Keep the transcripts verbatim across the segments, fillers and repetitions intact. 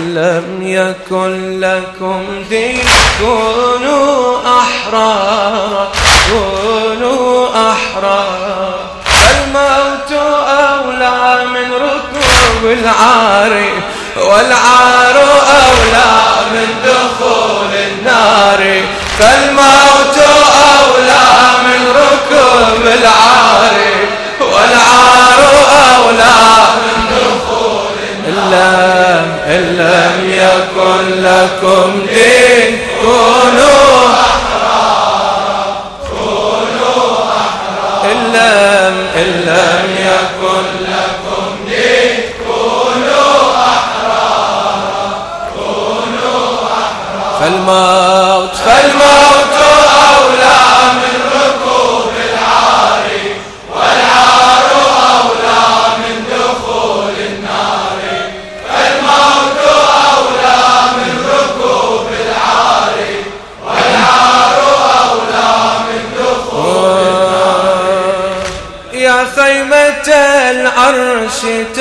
لم يكن لكم دين كونوا أحرار كونوا أحرار الموت أولى من ركوب العار والعار أولى من دخول النار فالموت أولى من ركوب العار والعار أولى من دخول النار إن لم يكن لكم دين كونوا أحرار كونوا أحرار إن لم إن لم يكن لكم دين كونوا أحرار كونوا أحرار فالموت فالموت أولى من ركوب العار والعار أولى من دخول النار فالموت أولى من ركوب العار والعار أولى من دخول النار يا خيمة العرش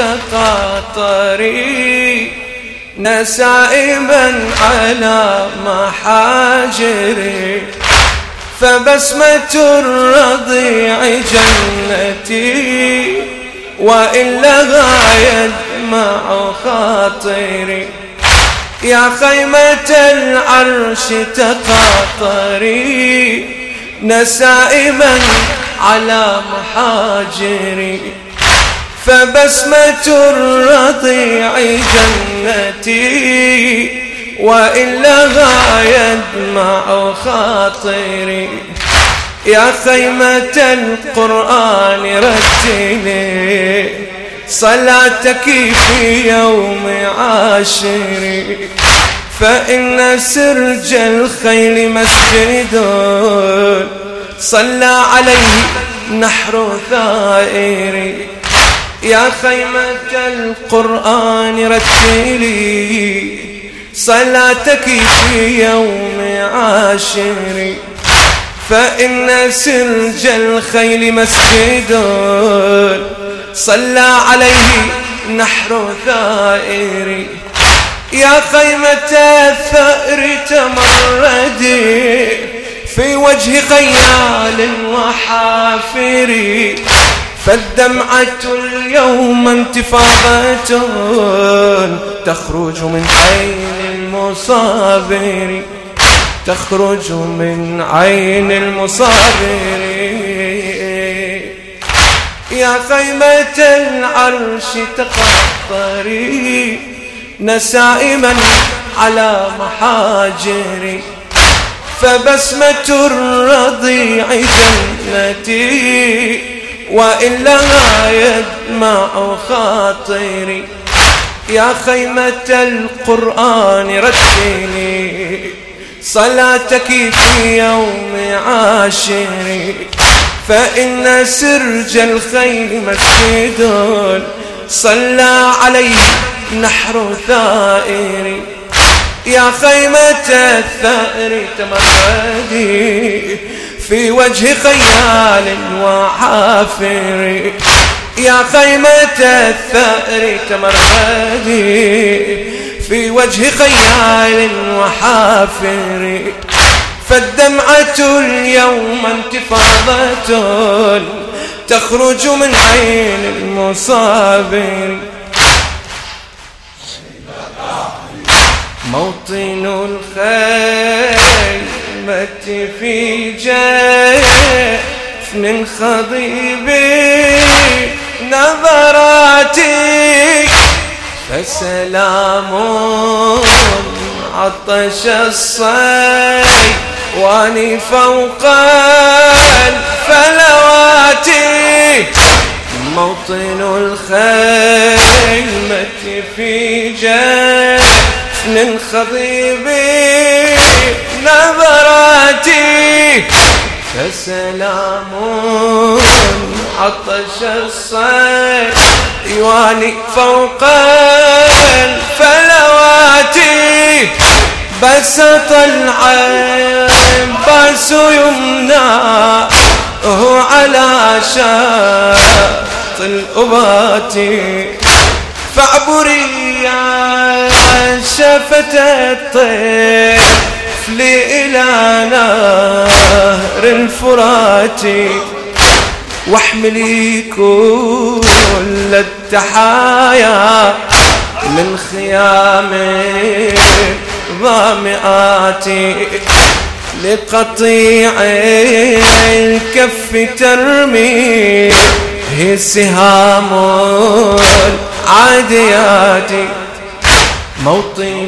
تقاطري نسائما على محاجري فبسمة الرضيع جنتي وإلا يدمع خاطري يا خيمة العرش تقاطري نسائما على محاجري فبسمة الرضيع جنتي وإلا يدمع خاطري يا خيمة القرآن رتلي صلاتك في يوم عاشري فإن سرج الخيل مسجد صلى عليه نحر ثائري يا خيمة القرآن رتلي صلاتك في يوم عاشري فإن سرج الخيل مسجد صلى عليه نحر ثائري يا خيمة الثأر تمردي في وجه خيال وحافري فالدمعة اليوم انتفاضة تخرج من عين المصابر تخرج من عين المصابر يا خيمة العرش تقطري نسائما على محاجري فبسمة الرضيع جنتي وإلا يدمع خاطري يا خيمة القرآن رتلي صلاتك في يوم عاشري فإن سرج الخيل مسجد صلى عليه نحر ثائري يا خيمة الثأر تمردي في وجه خيال وحافر يا خيمة الثأر تمردي في وجه خيال وحافر فالدمعة اليوم انتفاضة تخرج من عين المصابر موطن الخيمة في جفن خضيب نظراتي فسلام عطش الصيوان فوق الفلوات موطن الخيمة في جفن خضيب نظراتي فسلام عطش الصيوان فوق الفلوات بسط العباس يمناه على شاط الأبات فاعبري يا شفت الطفل إلى نهر الفرات واحملي كل التحايا من خيام ظامئات لقطيع الكف ترميه سهام العاديات موطن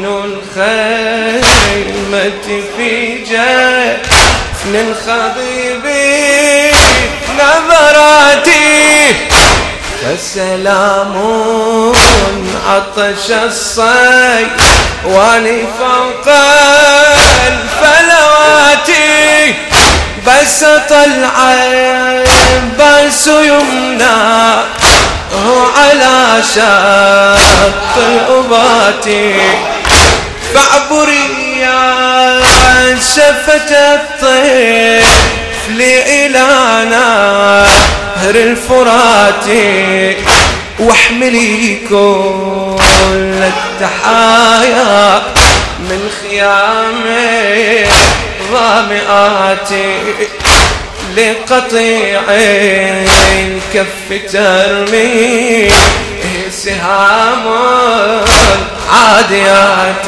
الخيمة في جفن الخضيب نظراتي فسلام عطش الصيد ولفوق الفلوات بسط العباس يمنى على شط الأبات فاعبري يا شفة الطفل إلى نهر الفرات واحملي كل التحايا من خيام ظامئات لقطيع الكف ترميه سهام عاديات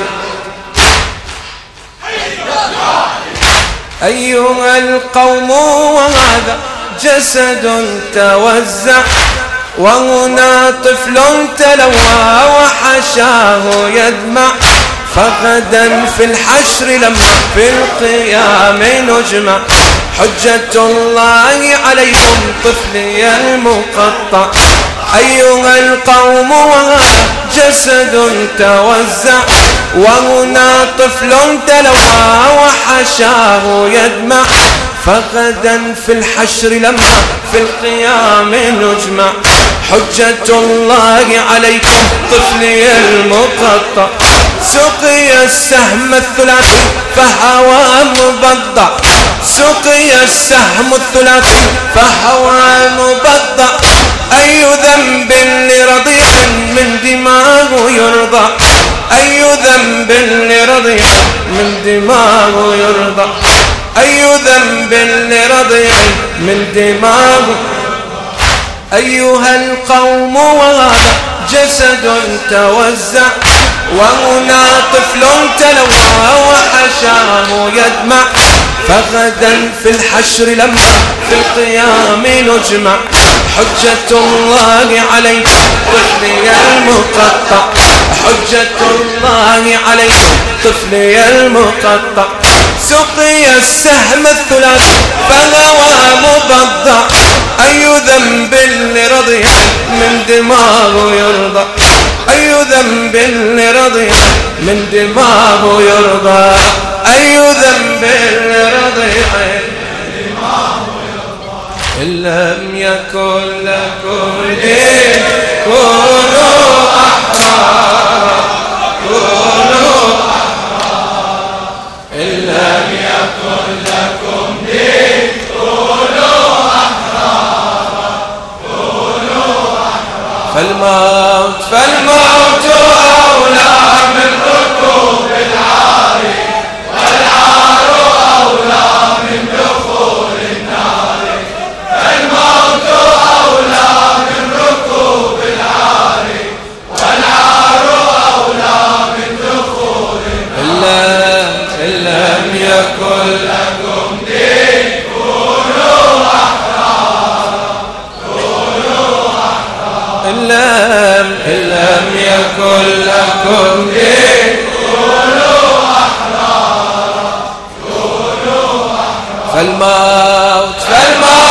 أيها القوم وهذا جسد توزع وهنا طفل تلوى وحشاه يدمع فغدا في الحشر لما في القيام نجمع حجة الله عليكم طفلي المقطع أيها القوم وهذا جسد توزع وهنا طفل تلوى وحشاه يدمع فغدا في الحشر لما في القيام نجمع حجة الله عليكم طفلي المقطع سقي السهم الثلاثي فهوى مبضع سقي السهم الثلاثي فهوى مبضع أي ذنب لرضيع من دماغ يرضى أي ذنب لرضيع من دماغ يرضى أي ذنب لرضيع من دماغ أيها القوم وهذا جسد توزع وهنا طفل تلوى وحشاه يدمع فغدا في الحشر لما في القيام نجمع حجة الله عليكم طفلي المقطع حجة الله عليكم طفلي المقطع سقي السهم الثلاثي فهوى مبضع أي ذنب لرضيع من دماغ يرضى أي ذنب لرضيع من دماغ يرضى أي ذنب لرضيع من دماغ يرضى إن لم يكن لكم دين كونوا أحرار كونوا أحرار إن لم يكن لكم دين كونوا أحرار كونوا أحرار فالموت فالموت أولى من ركوب العار والعار أولى من دخول النار فالموت أولى من ركوب العار والعار أولى من دخول النار إن لم يكن لكم دين كونوا أحرار كونوا أحرار إن لم إن لم يكن لكم دين كونوا أحرار كونوا أحرار فالموت فالموت